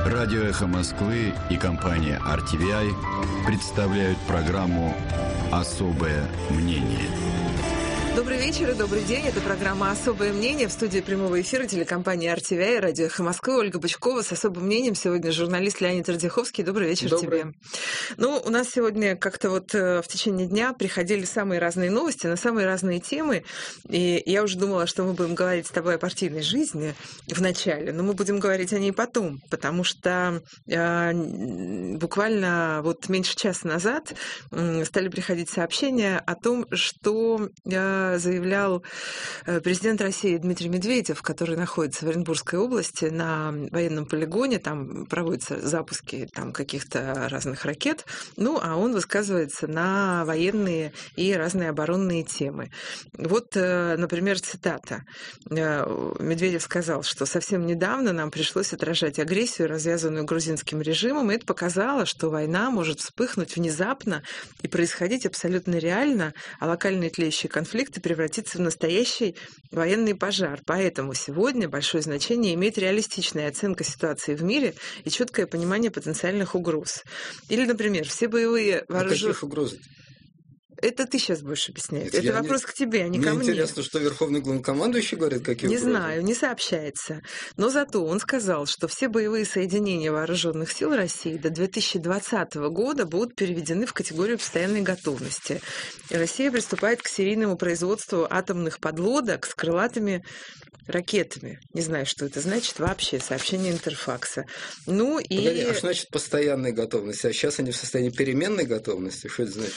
Радио «Эхо Москвы» и компания RTVI представляют программу «Особое мнение». Добрый вечер и добрый день. Это программа «Особое мнение». В студии прямого эфира телекомпании RTVI, радио «Эхо Москвы». Ольга Бычкова с особым мнением. Сегодня журналист Леонид Радзиховский. Добрый вечер тебе. Ну, у нас сегодня как-то вот в течение дня приходили самые разные новости на самые разные темы. И я уже думала, что мы будем говорить с тобой о партийной жизни в начале, но мы будем говорить о ней потом, потому что буквально вот меньше часа назад стали приходить сообщения о том, что заявлял президент России Дмитрий Медведев, который находится в Оренбургской области на военном полигоне, там проводятся запуски там, каких-то разных ракет, ну, а он высказывается на военные и разные оборонные темы. Вот, например, цитата. Медведев сказал, что совсем недавно нам пришлось отражать агрессию, развязанную грузинским режимом, и это показало, что война может вспыхнуть внезапно и происходить абсолютно реально, а локальные тлеющие конфликты превратиться в настоящий военный пожар. Поэтому сегодня большое значение имеет реалистичная оценка ситуации в мире и четкое понимание потенциальных угроз. Или, например, все боевые вооруженные... Каких угроз? Это ты сейчас будешь объяснять. Это вопрос к тебе, а не ко мне. Мне интересно, что Верховный главнокомандующий говорит, какие угрозы. Не знаю, не сообщается. Но зато он сказал, что все боевые соединения вооруженных сил России до 2020 года будут переведены в категорию постоянной готовности. И Россия приступает к серийному производству атомных подлодок с крылатыми ракетами. Не знаю, что это значит вообще, сообщение Интерфакса. Ну и... Погоди, а что значит постоянной готовности? А сейчас они в состоянии переменной готовности? Что это значит?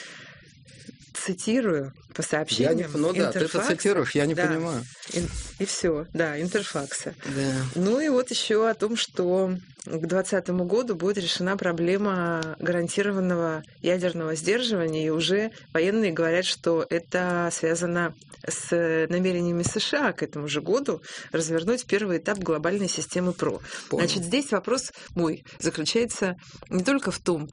Цитирую по сообщениям да, ты это цитируешь, я не понимаю. И все, да, Интерфакса. Да. Ну и вот еще о том, что к 2020 году будет решена проблема гарантированного ядерного сдерживания, и уже военные говорят, что это связано с намерениями США к этому же году развернуть первый этап глобальной системы ПРО. Понял. Значит, здесь вопрос мой заключается не только в том,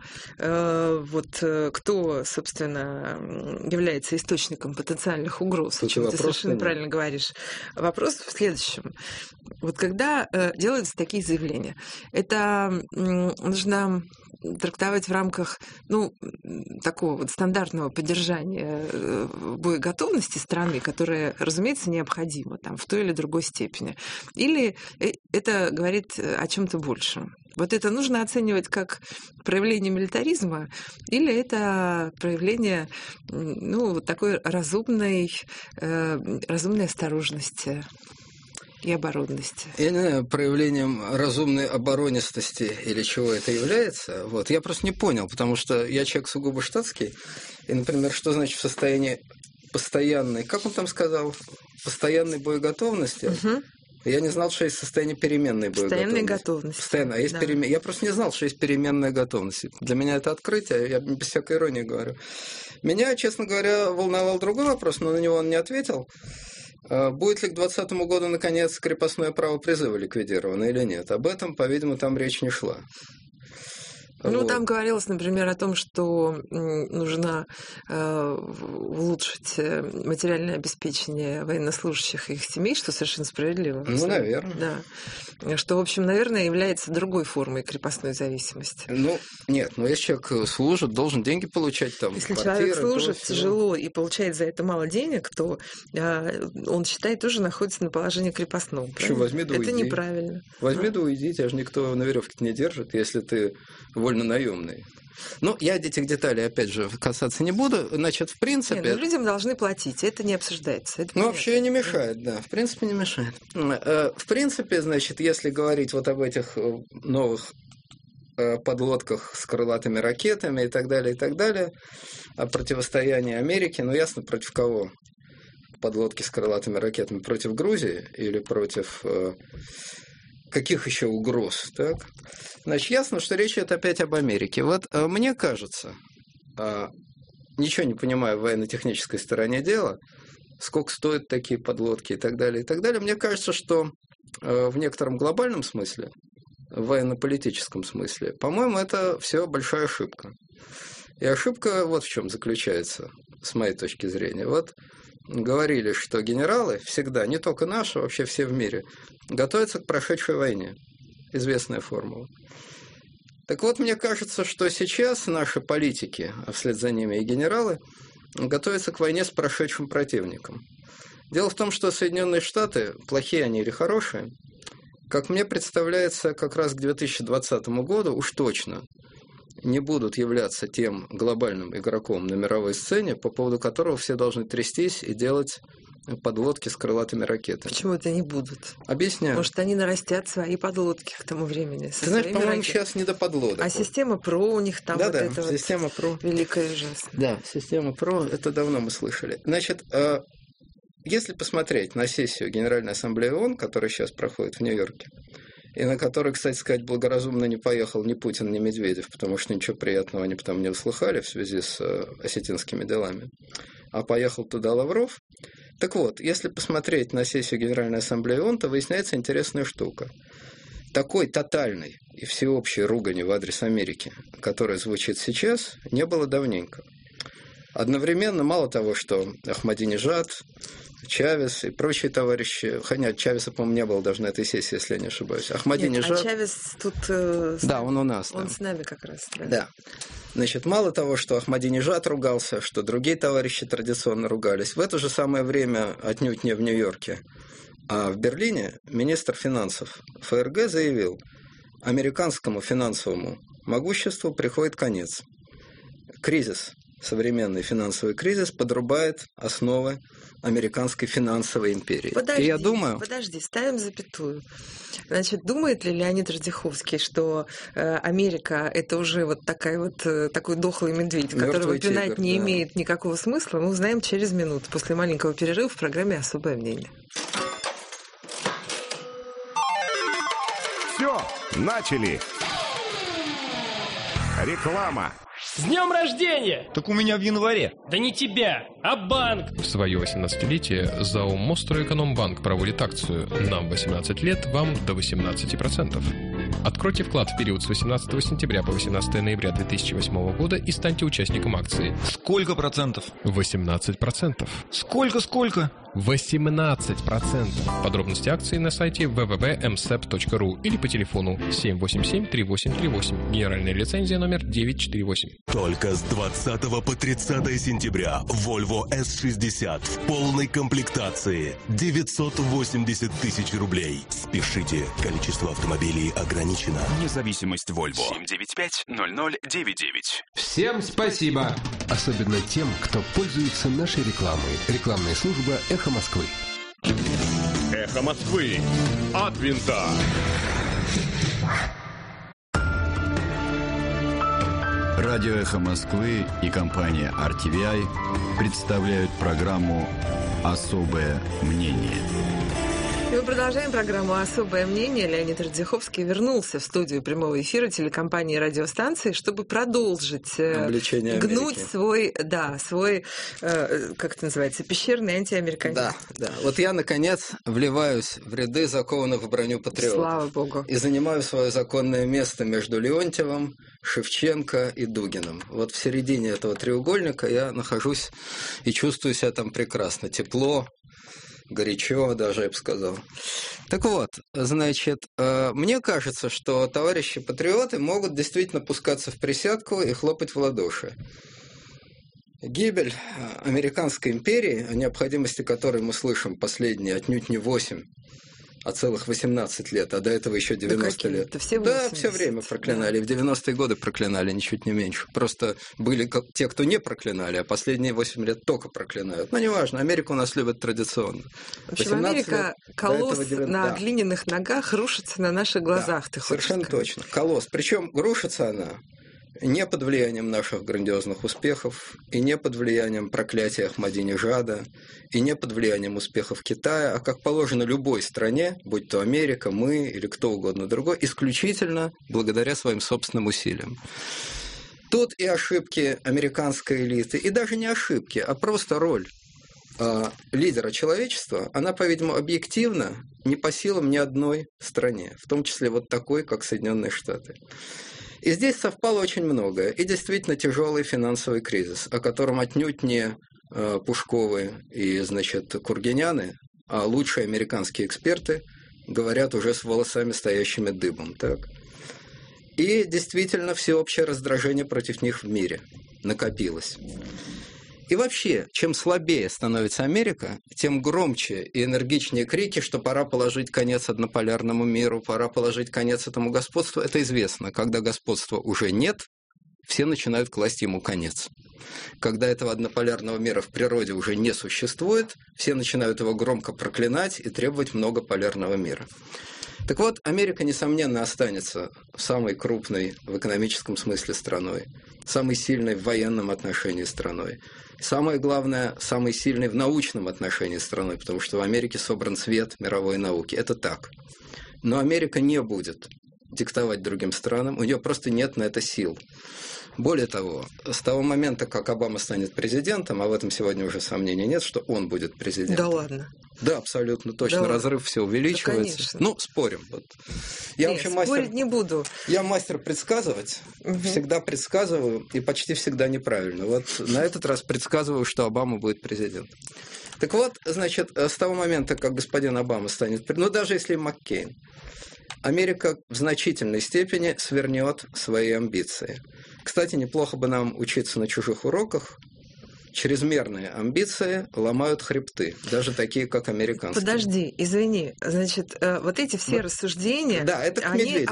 кто, собственно, является источником потенциальных угроз, о чем ты совершенно правильно говоришь. Вопрос в следующем. Вот когда делаются такие заявления, это нужно трактовать в рамках такого вот стандартного поддержания боеготовности страны, которая, разумеется, необходима там, в той или другой степени. Или это говорит о чем-то большем? Вот это нужно оценивать как проявление милитаризма, или это проявление такой разумной осторожности и оборонности? Я не знаю, проявлением разумной оборонистости или чего это является. Вот. Я просто не понял, потому что я человек сугубо штатский, и, например, что значит в состоянии постоянной, как он там сказал, постоянной боеготовности? Угу. Я не знал, что есть состояние переменной боеготовности. Постоянной готовности. Постоянно. А есть Я просто не знал, что есть переменная готовность. Для меня это открытие, я без всякой иронии говорю. Меня, честно говоря, волновал другой вопрос, но на него он не ответил. Будет ли к 2020 году, наконец, крепостное право призыва ликвидировано или нет? Об этом, по-видимому, там речь не шла. Там говорилось, например, о том, что нужно улучшить материальное обеспечение военнослужащих и их семей, что совершенно справедливо. Наверное. Да. Что, в общем, наверное, является другой формой крепостной зависимости. Нет, если человек служит, должен деньги получать там. Если человек служит тяжело и получает за это мало денег, то он, считай, тоже находится на положении крепостного. Возьми да уйди. Это неправильно. Возьми да уйди, тебя же никто на веревке не держит, если ты вольно-наемный. Я этих деталей, опять же, касаться не буду. Значит, в принципе... людям должны платить, это не обсуждается. Это вообще не мешает, да. В принципе, не мешает. В принципе, значит, если говорить вот об этих новых подлодках с крылатыми ракетами и так далее, о противостоянии Америки, ясно, против кого? Подлодки с крылатыми ракетами? Против Грузии или против... Каких еще угроз? Так? Значит, ясно, что речь идет опять об Америке. Вот мне кажется, ничего не понимая в военно-технической стороне дела, сколько стоят такие подлодки и так далее, мне кажется, что в некотором глобальном смысле, в военно-политическом смысле, по-моему, это все большая ошибка. И ошибка вот в чем заключается, с моей точки зрения. Вот говорили, что генералы всегда, не только наши, вообще все в мире, готовятся к прошедшей войне. известная формула. Так вот, мне кажется, что сейчас наши политики, а вслед за ними и генералы, готовятся к войне с прошедшим противником. Дело в том, что Соединенные Штаты, плохие они или хорошие, как мне представляется, как раз к 2020 году уж точно не будут являться тем глобальным игроком на мировой сцене, по поводу которого все должны трястись и делать подлодки с крылатыми ракетами. Почему это не будут? Объясняю. Может, они нарастят свои подлодки к тому времени. Ты знаешь, по-моему, сейчас не до подлодок. А система ПРО у них там да, вот это система вот ПРО. великая и ужасная. Да, система ПРО, это давно мы слышали. Значит, если посмотреть на сессию Генеральной Ассамблеи ООН, которая сейчас проходит в Нью-Йорке, и на которой, кстати сказать, благоразумно не поехал ни Путин, ни Медведев, потому что ничего приятного они там не услыхали в связи с осетинскими делами, а поехал туда Лавров. Так вот, если посмотреть на сессию Генеральной Ассамблеи ООН, то выясняется интересная штука. Такой тотальной и всеобщей ругани в адрес Америки, которая звучит сейчас, не было давненько. Одновременно, мало того, что Ахмадинежад, Чавес и прочие товарищи, хотя Чавеса, по-моему, не было даже на этой сессии, если я не ошибаюсь. Ахмадинежад... Нет, а Чавес тут... да, он у нас. Он да. с нами как раз. Да. Да. Значит, мало того, что Ахмадинежад ругался, что другие товарищи традиционно ругались, в это же самое время, отнюдь не в Нью-Йорке, а в Берлине, министр финансов ФРГ заявил, американскому финансовому могуществу приходит конец. Кризис, современный финансовый кризис, подрубает основы американской финансовой империи. Подожди, и я думаю... Подожди, ставим запятую. Значит, думает ли Леонид Радзиховский, что Америка – это уже вот такой дохлый медведь, которого пинать не имеет никакого смысла? Мы узнаем через минуту, после маленького перерыва в программе «Особое мнение». Все, начали! Реклама. С днем рождения! Так у меня в январе. Да не тебя, а банк! В свое 18-летие ЗАО «Мостройэкономбанк» проводит акцию «Нам 18 лет, вам до 18%». Откройте вклад в период с 18 сентября по 18 ноября 2008 года и станьте участником акции. Сколько процентов? 18%. Сколько? 18%. Подробности акции на сайте www.msep.ru или по телефону 787-3838. Генеральная лицензия номер 948. Только с 20 по 30 сентября Volvo S60 в полной комплектации. 980 тысяч рублей. Спешите, количество автомобилей ограничено. Независимость Volvo. 795-0099. Всем спасибо! Особенно тем, кто пользуется нашей рекламой. Рекламная служба «Эхо Москвы». Эхо Москвы. От винта. Радио «Эхо Москвы» и компания RTVI представляют программу «Особое мнение». И мы продолжаем программу «Особое мнение». Леонид Радзиховский вернулся в студию прямого эфира телекомпании «Радиостанции», чтобы продолжить гнуть свой, как это называется, пещерный антиамериканизм. Да. Вот я, наконец, вливаюсь в ряды закованных в броню патриотов. Слава Богу. И занимаю свое законное место между Леонтьевым, Шевченко и Дугиным. Вот в середине этого треугольника я нахожусь и чувствую себя там прекрасно. Тепло, горячо даже, я бы сказал. Так вот, значит, мне кажется, что товарищи-патриоты могут действительно пускаться в присядку и хлопать в ладоши. Гибель американской империи, о необходимости которой мы слышим последние отнюдь не 8, а целых 18 лет, а до этого еще 90 лет. Все все время проклинали. Да. И в 90-е годы проклинали, ничуть не меньше. Просто были те, кто не проклинали, а последние 8 лет только проклинают. Но неважно, Америку у нас любят традиционно. В общем, Америка, колосс на глиняных ногах, рушится на наших глазах, ты хочешь совершенно сказать. Точно. Колосс. Причем рушится она не под влиянием наших грандиозных успехов, и не под влиянием проклятия Ахмадинежада, и не под влиянием успехов Китая, а, как положено любой стране, будь то Америка, мы или кто угодно другой, исключительно благодаря своим собственным усилиям. Тут и ошибки американской элиты, и даже не ошибки, а просто роль лидера человечества, она, по-видимому, объективно не по силам ни одной стране, в том числе вот такой, как Соединенные Штаты. И здесь совпало очень многое. И действительно тяжелый финансовый кризис, о котором отнюдь не Пушковы и, Кургиняны, а лучшие американские эксперты говорят уже с волосами, стоящими дыбом. Так? И действительно всеобщее раздражение против них в мире накопилось. И вообще, чем слабее становится Америка, тем громче и энергичнее крики, что пора положить конец однополярному миру, пора положить конец этому господству. Это известно. Когда господства уже нет, все начинают класть ему конец. Когда этого однополярного мира в природе уже не существует, все начинают его громко проклинать и требовать многополярного мира. Так вот, Америка, несомненно, останется самой крупной в экономическом смысле страной, самой сильной в военном отношении страной, самое главное, самой сильной в научном отношении страной, потому что в Америке собран цвет мировой науки. Это так. Но Америка не будет диктовать другим странам, у нее просто нет на это сил. Более того, с того момента, как Обама станет президентом, а в этом сегодня уже сомнений нет, что он будет президентом. Да ладно. Да, абсолютно точно. Да, разрыв все увеличивается. Да, ну, спорим. Вот. Я вообще спорить не буду. Я мастер предсказывать. Всегда предсказываю и почти всегда неправильно. Вот на этот раз предсказываю, что Обама будет президентом. Так вот, значит, с того момента, как господин Обама станет... Ну, даже если Маккейн, Америка в значительной степени свернет свои амбиции. Кстати, неплохо бы нам учиться на чужих уроках. Чрезмерные амбиции ломают хребты, даже такие, как американские. Подожди, извини. Значит, вот эти все рассуждения, да, это они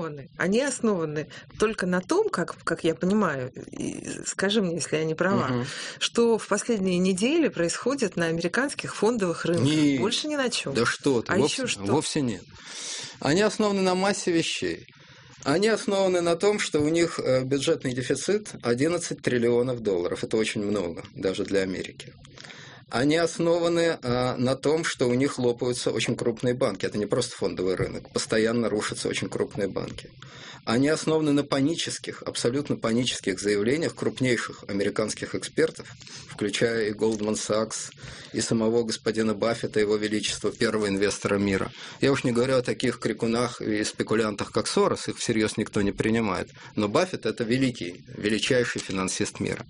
основаны только на том, как я понимаю, и скажи мне, если я не права, что в последние недели происходит на американских фондовых рынках. Нет. Больше ни на чем. Да что ты, еще что? Вовсе нет. Они основаны на массе вещей. Они основаны на том, что у них бюджетный дефицит 11 триллионов долларов. Это очень много, даже для Америки. Они основаны на том, что у них лопаются очень крупные банки. Это не просто фондовый рынок. Постоянно рушатся очень крупные банки. Они основаны на панических, абсолютно панических заявлениях крупнейших американских экспертов, включая и Goldman Sachs, и самого господина Баффета, его величества, первого инвестора мира. Я уж не говорю о таких крикунах и спекулянтах, как Сорос, их всерьез никто не принимает. Но Баффет – это величайший финансист мира.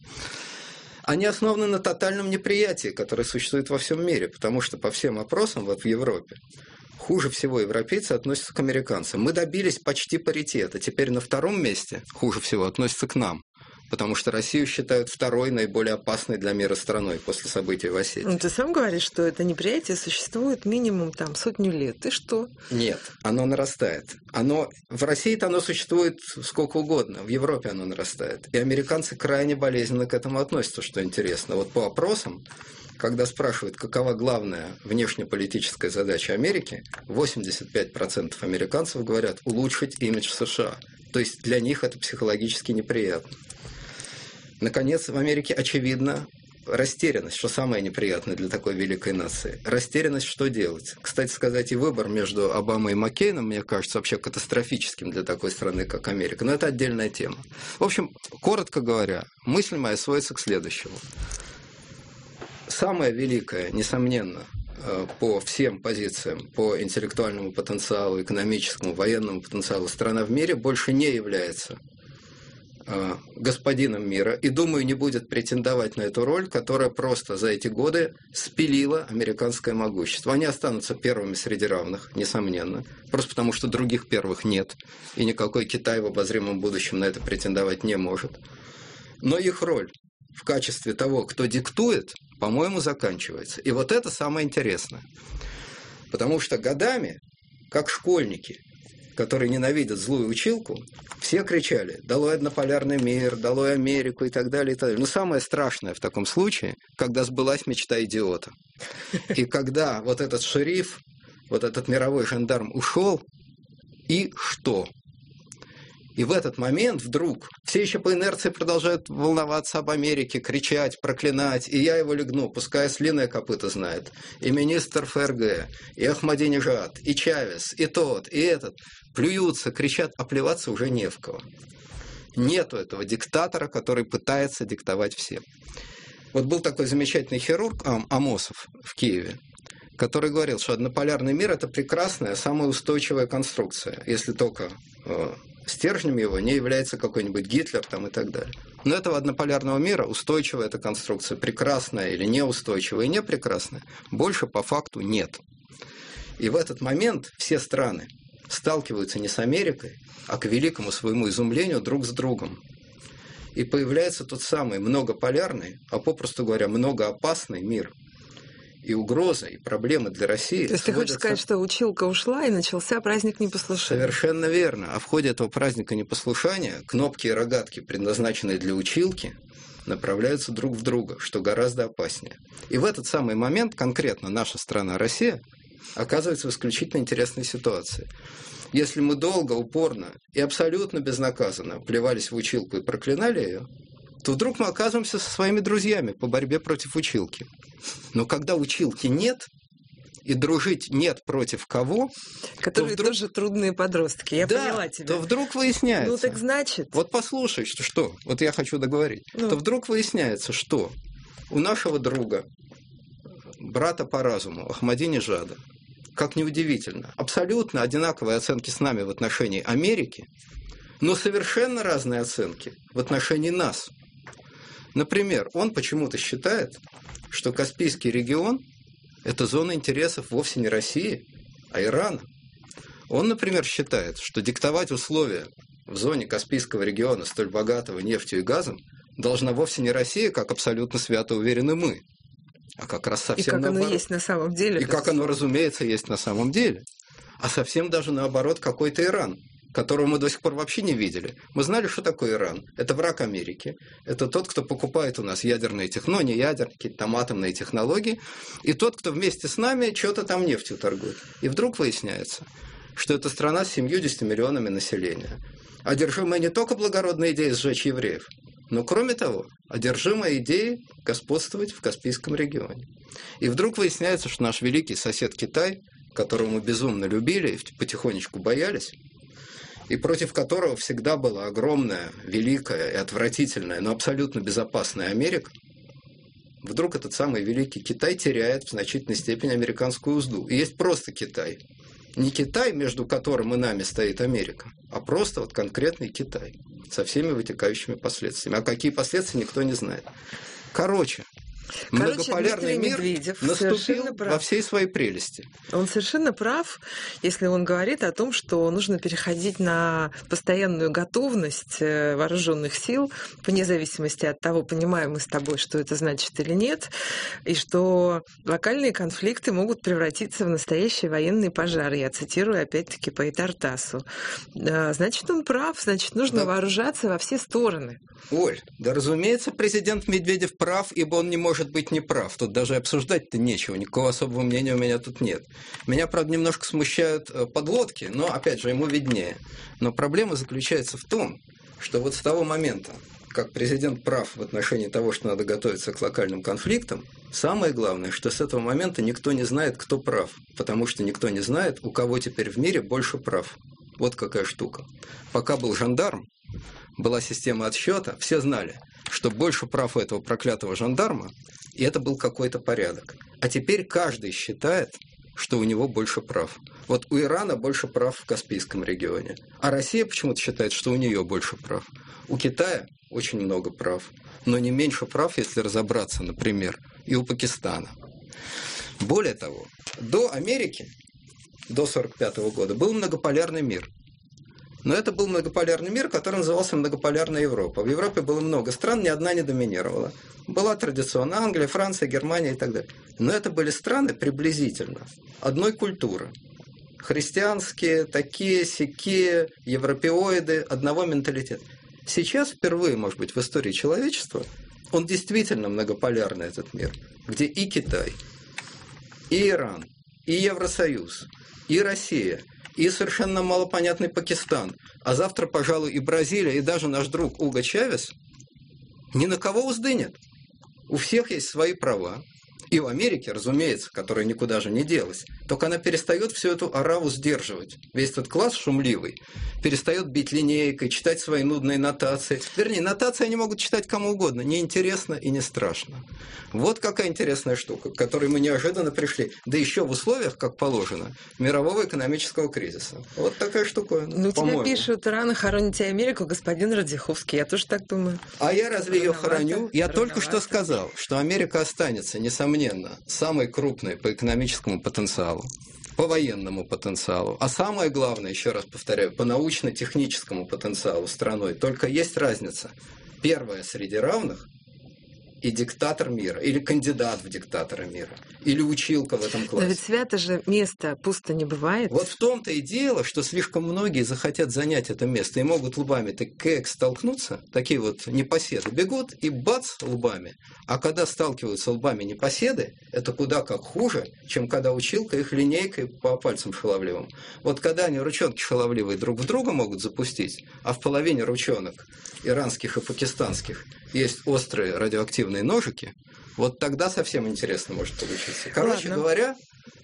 Они основаны на тотальном неприятии, которое существует во всем мире, потому что по всем опросам вот в Европе хуже всего европейцы относятся к американцам. Мы добились почти паритета. Теперь на втором месте хуже всего относятся к нам, потому что Россию считают второй наиболее опасной для мира страной после событий в Осетии. Ну, ты сам говоришь, что это неприятие существует минимум там 100 лет. И что? Нет, оно нарастает. В России-то оно существует сколько угодно, в Европе оно нарастает. И американцы крайне болезненно к этому относятся, что интересно. Вот по опросам, когда спрашивают, какова главная внешнеполитическая задача Америки, 85% американцев говорят улучшить имидж США. То есть для них это психологически неприятно. Наконец, в Америке очевидно растерянность, что самое неприятное для такой великой нации. Растерянность, что делать. Кстати сказать, и выбор между Обамой и Маккейном, мне кажется, вообще катастрофическим для такой страны, как Америка. Но это отдельная тема. В общем, коротко говоря, мысль моя сводится к следующему. Самое великое, несомненно, по всем позициям, по интеллектуальному потенциалу, экономическому, военному потенциалу страна в мире больше не является господином мира и, думаю, не будет претендовать на эту роль, которая просто за эти годы спилила американское могущество. Они останутся первыми среди равных, несомненно, просто потому что других первых нет, и никакой Китай в обозримом будущем на это претендовать не может. Но их роль в качестве того, кто диктует, по-моему, заканчивается. И вот это самое интересное. Потому что годами, как школьники, которые ненавидят злую училку, все кричали: «Долой однополярный мир», «Долой Америку» и так далее, и так далее. Но самое страшное в таком случае, когда сбылась мечта идиота. И когда вот этот шериф, вот этот мировой жандарм ушел, и что? И в этот момент вдруг все еще по инерции продолжают волноваться об Америке, кричать, проклинать. И я его легну, пускай ослиное копыто знает. И министр ФРГ, и Ахмадинежад, и Чавес, и тот, и этот. Плюются, кричат, а плеваться уже не в кого. Нету этого диктатора, который пытается диктовать всем. Вот был такой замечательный хирург Амосов в Киеве, который говорил, что однополярный мир – это прекрасная, самая устойчивая конструкция, если только стержнем его не является какой-нибудь Гитлер там, и так далее. Но этого однополярного мира, устойчивая эта конструкция, прекрасная или неустойчивая и непрекрасная, больше по факту нет. И в этот момент все страны сталкиваются не с Америкой, а к великому своему изумлению друг с другом. И появляется тот самый многополярный, а попросту говоря, многоопасный мир. И угрозы, и проблемы для России. То есть ты хочешь сказать, что училка ушла, и начался праздник непослушания? Совершенно верно. А в ходе этого праздника непослушания кнопки и рогатки, предназначенные для училки, направляются друг в друга, что гораздо опаснее. И в этот самый момент конкретно наша страна, Россия, оказывается в исключительно интересной ситуации. Если мы долго, упорно и абсолютно безнаказанно плевались в училку и проклинали ее, то вдруг мы оказываемся со своими друзьями по борьбе против училки. Но когда училки нет, и дружить нет против кого... Которые вдруг... тоже трудные подростки, я поняла тебя. То вдруг выясняется... Ну так значит... Вот послушай, что... Вот я хочу договорить. То вдруг выясняется, что у нашего друга, брата по разуму, Ахмадинежада, как неудивительно, абсолютно одинаковые оценки с нами в отношении Америки, но совершенно разные оценки в отношении нас. Например, он почему-то считает, что Каспийский регион – это зона интересов вовсе не России, а Ирана. Он, например, считает, что диктовать условия в зоне Каспийского региона, столь богатого нефтью и газом, должна вовсе не Россия, как абсолютно свято уверены мы, а как раз совсем наоборот. И как оно есть на самом деле. И как оно, разумеется, есть на самом деле. А совсем даже наоборот какой-то Иран, которого мы до сих пор вообще не видели. Мы знали, что такое Иран. Это враг Америки. Это тот, кто покупает у нас ядерные технологии, не ядерные, какие-то там атомные технологии. И тот, кто вместе с нами что-то там нефтью торгует. И вдруг выясняется, что это страна с 70 миллионами населения. Одержимая не только благородной идеей сжечь евреев, но, кроме того, одержимая идеей господствовать в Каспийском регионе. И вдруг выясняется, что наш великий сосед Китай, которого мы безумно любили и потихонечку боялись, и против которого всегда была огромная, великая и отвратительная, но абсолютно безопасная Америка, вдруг этот самый великий Китай теряет в значительной степени американскую узду. И есть просто Китай. Не Китай, между которым и нами стоит Америка, а просто вот конкретный Китай со всеми вытекающими последствиями. А какие последствия, никто не знает. Короче, многополярный мир наступил во всей своей прелести. Он совершенно прав, если он говорит о том, что нужно переходить на постоянную готовность вооруженных сил, вне зависимости от того, понимаем мы с тобой, что это значит или нет, и что локальные конфликты могут превратиться в настоящие военные пожары. Я цитирую опять-таки по Итартасу. Значит, он прав, значит, нужно вооружаться во все стороны. Оль, да разумеется, президент Медведев прав, ибо он не может быть неправ. Тут даже обсуждать-то нечего, никакого особого мнения у меня тут нет. Меня, правда, немножко смущают подлодки, но, опять же, ему виднее. Но проблема заключается в том, что вот с того момента, как президент прав в отношении того, что надо готовиться к локальным конфликтам, самое главное, что с этого момента никто не знает, кто прав, потому что никто не знает, у кого теперь в мире больше прав. Вот какая штука. Пока был жандарм, была система отсчета, все знали, что больше прав у этого проклятого жандарма, и это был какой-то порядок. А теперь каждый считает, что у него больше прав. Вот у Ирана больше прав в Каспийском регионе, а Россия почему-то считает, что у нее больше прав. У Китая очень много прав, но не меньше прав, если разобраться, например, и у Пакистана. Более того, до Америки, до 1945 года, был многополярный мир. Но это был многополярный мир, который назывался многополярная Европа. В Европе было много стран, ни одна не доминировала. Была традиционно Англия, Франция, Германия и так далее. Но это были страны приблизительно одной культуры. Христианские, такие, сякие, европеоиды, одного менталитета. Сейчас впервые, может быть, в истории человечества он действительно многополярный, этот мир, где и Китай, и Иран, и Евросоюз, и Россия, и совершенно малопонятный Пакистан, а завтра, пожалуй, и Бразилия, и даже наш друг Уго Чавес, ни на кого узды нет. У всех есть свои права. И в Америке, разумеется, которая никуда же не делась, только она перестает всю эту ораву сдерживать. Весь этот класс шумливый перестает бить линейкой, читать свои нудные нотации. Вернее, нотации они могут читать кому угодно, неинтересно и не страшно. Вот какая интересная штука, к которой мы неожиданно пришли. Да еще в условиях, как положено, мирового экономического кризиса. Вот такая штука. Ну, тебе пишут, рано хороните Америку, господин Радзиховский. Я тоже так думаю. А я разве ее хороню? Я только что сказал, что Америка останется, несомненно, самой крупной по экономическому потенциалу, по военному потенциалу. А самое главное, еще раз повторяю, по научно-техническому потенциалу страной. Только есть разница. Первая среди равных и диктатор мира, или кандидат в диктатора мира, или училка в этом классе. Но ведь свято же место пусто не бывает. Вот в том-то и дело, что слишком многие захотят занять это место и могут лбами так столкнуться, такие вот непоседы бегут и бац лбами. А когда сталкиваются лбами непоседы, это куда как хуже, чем когда училка их линейкой по пальцам шаловливым. Вот когда они ручонки шаловливые друг в друга могут запустить, а в половине ручонок иранских и пакистанских есть острые радиоактивные ножики, вот тогда совсем интересно может получиться. Короче говоря,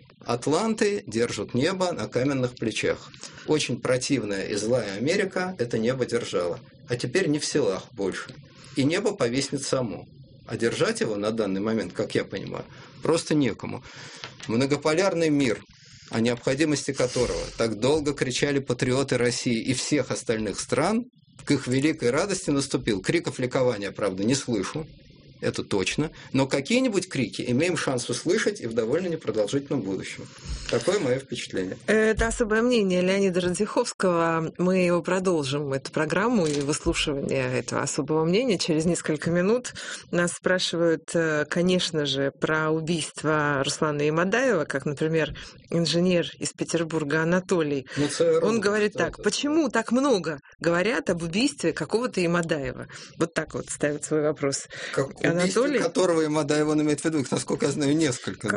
атланты держат небо на каменных плечах. Очень противная и злая Америка это небо держала. А теперь не в силах больше. И небо повиснет само. А держать его на данный момент, как я понимаю, просто некому. Многополярный мир, о необходимости которого так долго кричали патриоты России и всех остальных стран, к их великой радости наступил. Криков ликования, правда, не слышу, это точно, но какие-нибудь крики имеем шанс услышать и в довольно непродолжительном будущем. Такое мое впечатление. Это особое мнение Леонида Радзиховского. Мы его продолжим, эту программу и выслушивание этого особого мнения через несколько минут. Нас спрашивают, конечно же, про убийство Руслана Ямадаева, как, например, инженер из Петербурга Анатолий. Он говорит так: почему так много говорят об убийстве какого-то Ямадаева? Вот так вот ставит свой вопрос. Анатолий, которого Ямадаева он имеет в виду, их, насколько я знаю, несколько.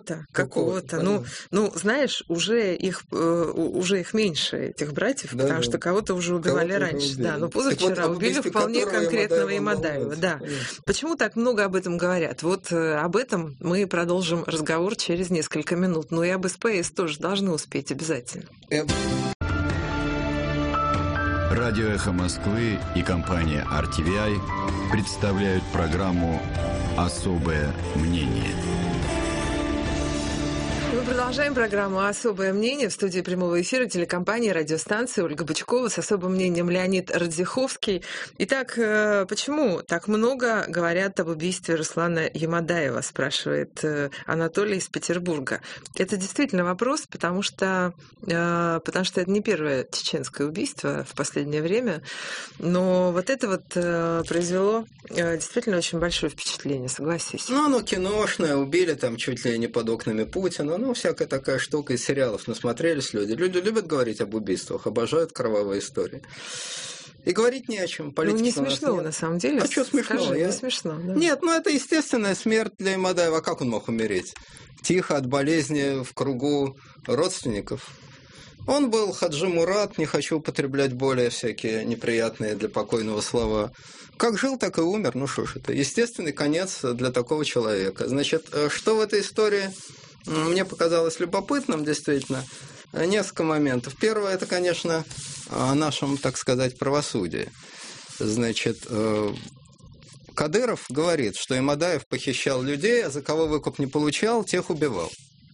Какого-то. Ну, знаешь, уже их меньше, этих братьев, потому что кого-то уже убивали раньше. Да, но позавчера убили вполне конкретного Ямадаева. Да. Почему так много об этом говорят? Вот об этом мы продолжим разговор через несколько минут. Но и об СПС тоже должны успеть обязательно. Радио «Эхо Москвы» и компания RTVI представляют программу «Особое мнение». Мы продолжаем программу «Особое мнение». В студии прямого эфира телекомпании «Радиостанция» Ольга Бычкова с особым мнением Леонид Радзиховский. Итак, почему так много говорят об убийстве Руслана Ямадаева, спрашивает Анатолий из Петербурга. Это действительно вопрос, потому что это не первое чеченское убийство в последнее время, но вот это вот произвело действительно очень большое впечатление, согласись. Ну, оно киношное, убили там чуть ли не под окнами Путина, ну, всякая такая штука, из сериалов насмотрелись люди. Люди любят говорить об убийствах, обожают кровавые истории. И говорить не о чем. Не смешно, на самом деле. А что смешно? Скажи, не смешно, да? Нет, это естественная смерть для Ямадаева. А как он мог умереть? Тихо, от болезни, в кругу родственников. Он был Хаджи Мурат, не хочу употреблять более всякие неприятные для покойного слова. Как жил, так и умер. Ну что ж, это естественный конец для такого человека. Значит, что в этой истории мне показалось любопытным, действительно, несколько моментов. Первое, это, конечно, о нашем, так сказать, правосудии. Значит, Кадыров говорит, что Ямадаев похищал людей, а за кого выкуп не получал, тех убивал.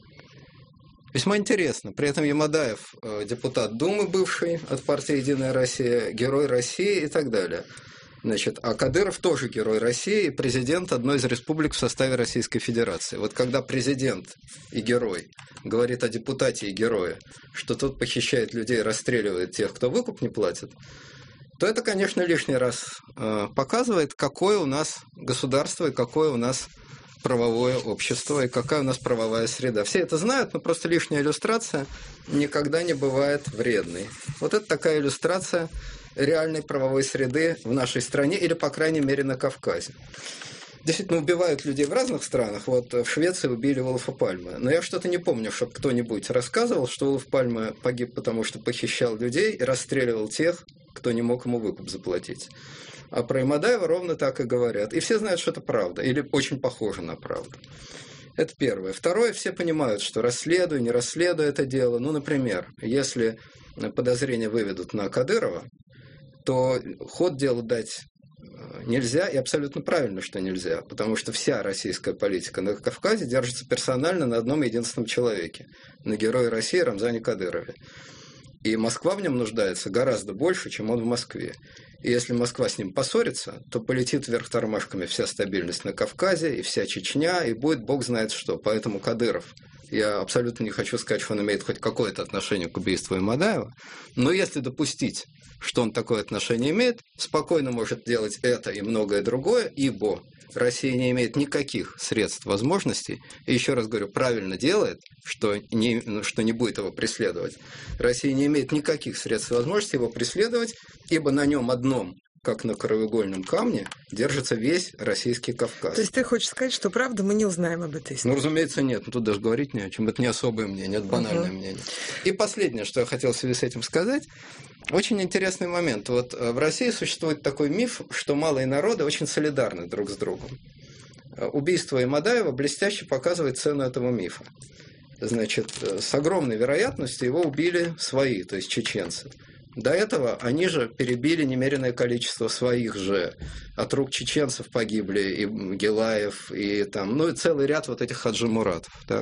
Весьма интересно. При этом Ямадаев депутат Думы бывший от партии «Единая Россия», герой России и так далее. Значит, а Кадыров тоже герой России и президент одной из республик в составе Российской Федерации. Вот когда президент и герой говорит о депутате и герое, что тот похищает людей, расстреливает тех, кто выкуп не платит, то это, конечно, лишний раз показывает, какое у нас государство и какое у нас правовое общество и какая у нас правовая среда. Все это знают, но просто лишняя иллюстрация никогда не бывает вредной. Вот это такая иллюстрация реальной правовой среды в нашей стране или, по крайней мере, на Кавказе. Действительно, убивают людей в разных странах. Вот в Швеции убили Олафа Пальме. Но я что-то не помню, чтобы кто-нибудь рассказывал, что Олаф Пальме погиб, потому что похищал людей и расстреливал тех, кто не мог ему выкуп заплатить. А про Ямадаева ровно так и говорят. И все знают, что это правда, или очень похоже на правду. Это первое. Второе, все понимают, что расследуя, не расследуя это дело. Ну, например, если подозрения выведут на Кадырова, то ход делу дать нельзя, и абсолютно правильно, что нельзя, потому что вся российская политика на Кавказе держится персонально на одном единственном человеке, на герое России Рамзане Кадырове. И Москва в нем нуждается гораздо больше, чем он в Москве. И если Москва с ним поссорится, то полетит вверх тормашками вся стабильность на Кавказе, и вся Чечня, и будет бог знает что. Поэтому Кадыров Я абсолютно не хочу сказать, что он имеет хоть какое-то отношение к убийству Имадаева, но если допустить, что он такое отношение имеет, спокойно может делать это и многое другое, ибо Россия не имеет никаких средств, возможностей, и еще раз говорю, правильно делает, что не будет его преследовать. Россия не имеет никаких средств и возможностей его преследовать, ибо на нем одном, как на краеугольном камне, держится весь российский Кавказ. То есть ты хочешь сказать, что правда мы не узнаем об этой истории? Ну, разумеется, нет. Тут даже говорить не о чем. Это не особое мнение, это банальное мнение. И последнее, что я хотел в связи с этим сказать. Очень интересный момент. Вот в России существует такой миф, что малые народы очень солидарны друг с другом. Убийство Имадаева блестяще показывает цену этого мифа. Значит, с огромной вероятностью его убили свои, то есть чеченцы. До этого они же перебили немереное количество своих же. От рук чеченцев погибли и Гилаев, и там, ну и целый ряд вот этих Хаджи Муратов. Так?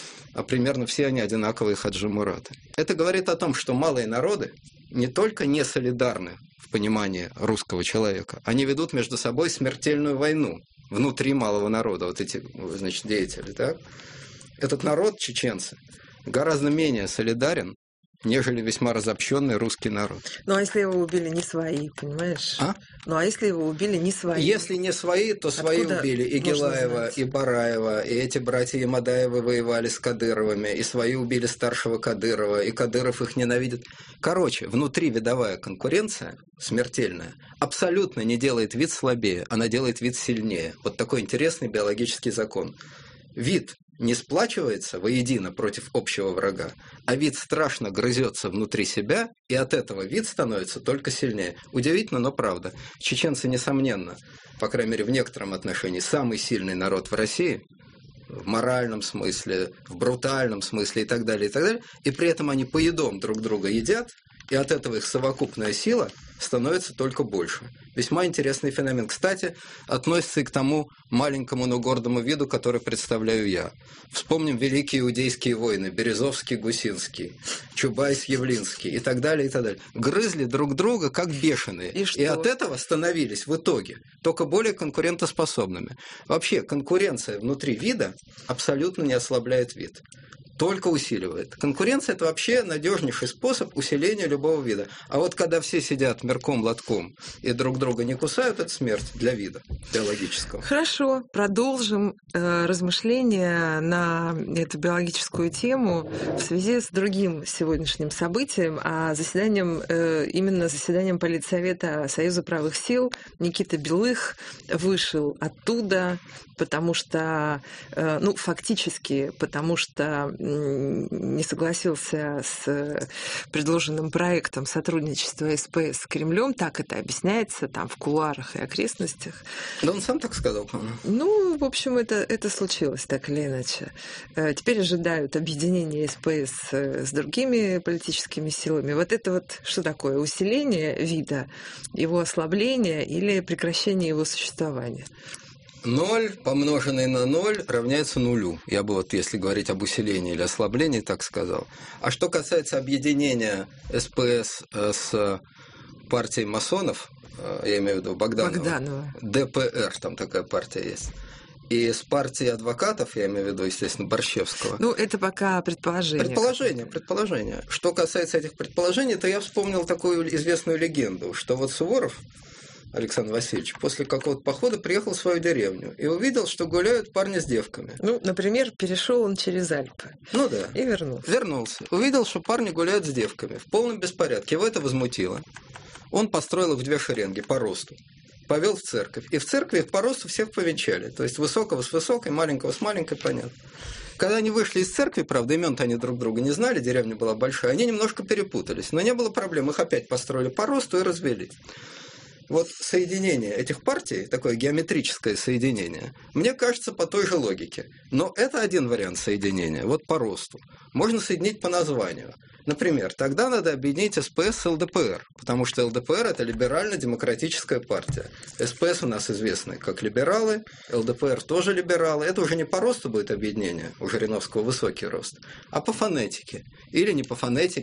А примерно все они одинаковые Хаджи Мураты. Это говорит о том, что малые народы не только не солидарны в понимании русского человека, они ведут между собой смертельную войну внутри малого народа, вот эти, значит, деятели. Так? Этот народ, чеченцы, гораздо менее солидарен, нежели весьма разобщенный русский народ. Ну, а если его убили не свои, понимаешь? Ну, а если его убили не свои? Если не свои, то свои убили. И Гилаева, и Бараева, и эти братья Имадаевы воевали с Кадыровыми, и свои убили старшего Кадырова, и Кадыров их ненавидит. Короче, внутривидовая конкуренция, смертельная, абсолютно не делает вид слабее, она делает вид сильнее. Вот такой интересный биологический закон. Вид не сплачивается воедино против общего врага, а вид страшно грызется внутри себя, и от этого вид становится только сильнее. Удивительно, но правда. Чеченцы, несомненно, по крайней мере в некотором отношении, самый сильный народ в России, в моральном смысле, в брутальном смысле и так далее, и при этом они поедом друг друга едят, и от этого их совокупная сила становится только больше. Весьма интересный феномен. Кстати, относится и к тому маленькому, но гордому виду, который представляю я. Вспомним великие иудейские войны: Березовский, Гусинский, Чубайс-Явлинский и так далее, и так далее. Грызли друг друга как бешеные. И от этого становились в итоге только более конкурентоспособными. Вообще, конкуренция внутри вида абсолютно не ослабляет вид, только усиливает. Конкуренция – это вообще надежнейший способ усиления любого вида. А вот когда все сидят мерком-лотком и друг друга не кусают, это смерть для вида биологического. Хорошо, продолжим размышления на эту биологическую тему в связи с другим сегодняшним событием, именно заседанием Политсовета Союза правых сил. Никита Белых вышел оттуда, потому что, фактически, потому что не согласился с предложенным проектом сотрудничества СПС с Кремлем, так это объясняется там в кулуарах и окрестностях. Да он сам так сказал, по-моему. Ну, в общем, это случилось так или иначе. Теперь ожидают объединения СПС с другими политическими силами. Вот это вот что такое? Усиление вида, его ослабление или прекращение его существования? 0 помноженный на 0 равняется нулю. Я бы если говорить об усилении или ослаблении, так сказал. А что касается объединения СПС с партией масонов, я имею в виду Богданова. ДПР, там такая партия есть. И с партией адвокатов, я имею в виду, естественно, Борщевского. Ну, это пока предположение. Предположение. Что касается этих предположений, то я вспомнил такую известную легенду, что вот Суворов Александр Васильевич после какого-то похода приехал в свою деревню и увидел, что гуляют парни с девками. Ну, например, перешел он через Альпы. Ну да. И вернулся. Вернулся. Увидел, что парни гуляют с девками в полном беспорядке. Его это возмутило. Он построил их в 2 шеренги по росту. Повел в церковь. И в церкви их по росту всех повенчали. То есть высокого с высокой, маленького с маленькой, понятно. Когда они вышли из церкви, правда, имен-то они друг друга не знали, деревня была большая, они немножко перепутались. Но не было проблем. Их опять построили по росту и развели. Вот соединение этих партий, такое геометрическое соединение, мне кажется, по той же логике. Но это один вариант соединения, вот по росту. Можно соединить по названию. Например, тогда надо объединить СПС с ЛДПР, потому что ЛДПР – это либерально-демократическая партия. СПС у нас известны как либералы, ЛДПР тоже либералы. Это уже не по росту будет объединение, у Жириновского высокий рост, а по фонетике. Или не по фонетике,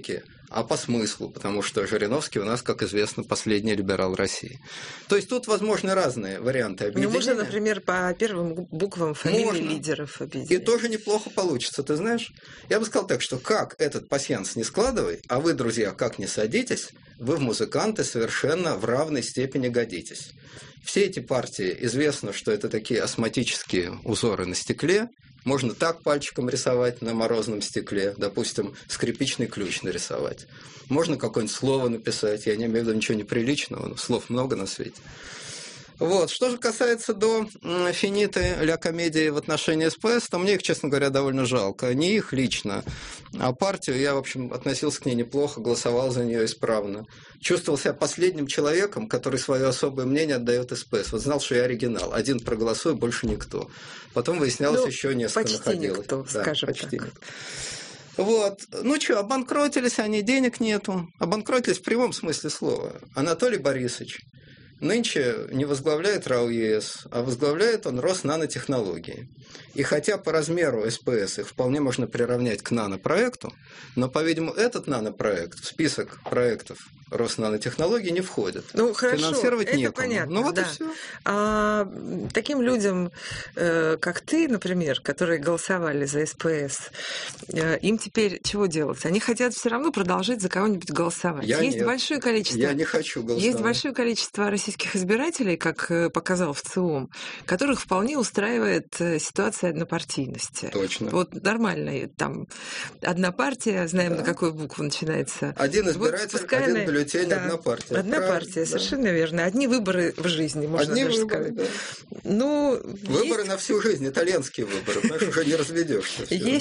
а по смыслу, потому что Жириновский у нас, как известно, последний либерал России. То есть тут возможны разные варианты объединения. Ну, можно, например, по первым буквам фамилии лидеров объединить. И тоже неплохо получится, ты знаешь. Я бы сказал так, что как этот пасьянс не складывай, а вы, друзья, как не садитесь, вы в музыканты совершенно в равной степени годитесь. Все эти партии, известно, что это такие астматические узоры на стекле. Можно так пальчиком рисовать на морозном стекле, допустим, скрипичный ключ нарисовать. Можно какое-нибудь слово написать, я не имею в виду ничего неприличного, но слов много на свете. Вот. Что же касается до финиты ля комедии в отношении СПС, то мне их, честно говоря, довольно жалко. Не их лично, а партию. Я, в общем, относился к ней неплохо, голосовал за нее исправно. Чувствовал себя последним человеком, который свое особое мнение отдает СПС. Вот знал, что я оригинал. Один проголосую, больше никто. Потом выяснялось, еще несколько находилось. Никто, да, скажем почти так. никто. Вот. Ну что, обанкротились они, денег нету. Обанкротились в прямом смысле слова. Анатолий Борисович нынче не возглавляет РАО ЕС, а возглавляет он Роснанотехнологии. И хотя по размеру СПС их вполне можно приравнять к нанопроекту, но, по-видимому, этот нанопроект в список проектов Роснанотехнологий не входит. Ну, хорошо, финансировать это некому. понятно, Ну, вот да. и все. А таким людям, как ты, например, которые голосовали за СПС, им теперь чего делать? Они хотят все равно продолжать за кого-нибудь голосовать. Я Есть нет. большое количество. Я не хочу голосовать. Есть большое количество российских избирателей, как показал ВЦИОМ, которых вполне устраивает ситуация однопартийности. Точно. Вот нормально, там одна партия, знаем, Да. на какую букву начинается. Один избиратель, Вот пускай один она- бюллетень, да, одна партия. Одна Правильно, партия, да. совершенно верно. Одни выборы в жизни, можно Одни даже выборы, сказать. да. Ну, Выборы есть, на всю жизнь, итальянские выборы, знаешь, уже не разведешься.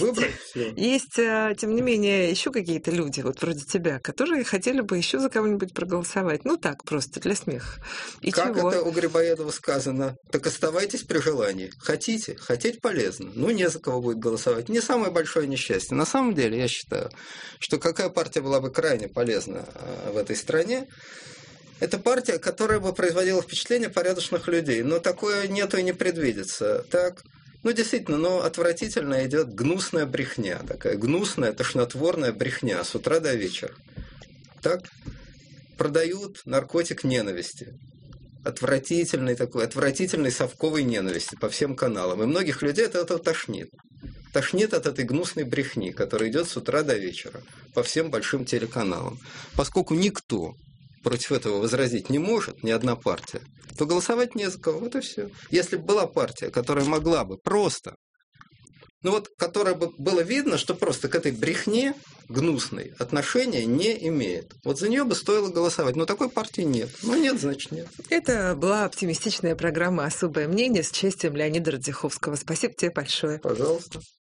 есть, тем не менее, еще какие-то люди, вот вроде тебя, которые хотели бы еще за кого-нибудь проголосовать. Ну так, просто для смеха. И Как чего? это у Грибоедова сказано? Так оставайтесь при желании. Хотите? Хотеть полезно. Ну, не за кого будет голосовать. Не самое большое несчастье. На самом деле, я считаю, что какая партия была бы крайне полезна в этой стране, это партия, которая бы производила впечатление порядочных людей. Но такое нету и не предвидится. Так, ну, действительно, но отвратительно идет гнусная брехня. Такая гнусная, тошнотворная брехня с утра до вечера. Так, продают наркотик ненависти. Отвратительной совковой ненависти по всем каналам. И многих людей от этого тошнит. Тошнит от этой гнусной брехни, которая идет с утра до вечера по всем большим телеканалам. Поскольку никто против этого возразить не может, ни одна партия, то голосовать не за кого. Вот и все. Если бы была партия, которая могла бы просто, ну вот, которая бы было видно, что просто к этой брехне гнусной отношения не имеет. Вот за нее бы стоило голосовать. Но такой партии нет. Ну нет, значит нет. Это была оптимистичная программа «Особое мнение» с участием Леонида Радзиховского. Спасибо тебе большое. Пожалуйста.